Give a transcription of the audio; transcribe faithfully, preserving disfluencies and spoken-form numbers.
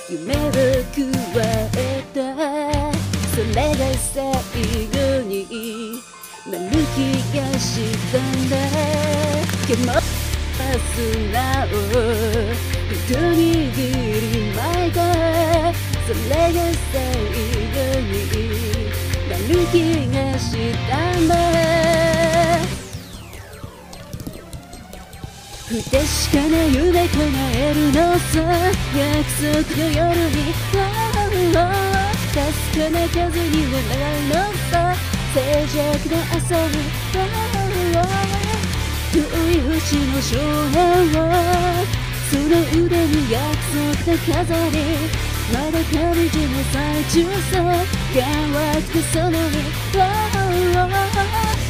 夢を加えた。それが最後になる気がしたんだ。けど素直一握り巻いた。それが最後になる気がしたんだ。不確かな夢叶えるのさ。約束の夜にかすかな風に笑うのさ。静寂な朝に遠い星の少年はその腕に約束で飾り、まだ旅路の最中さ。乾くその身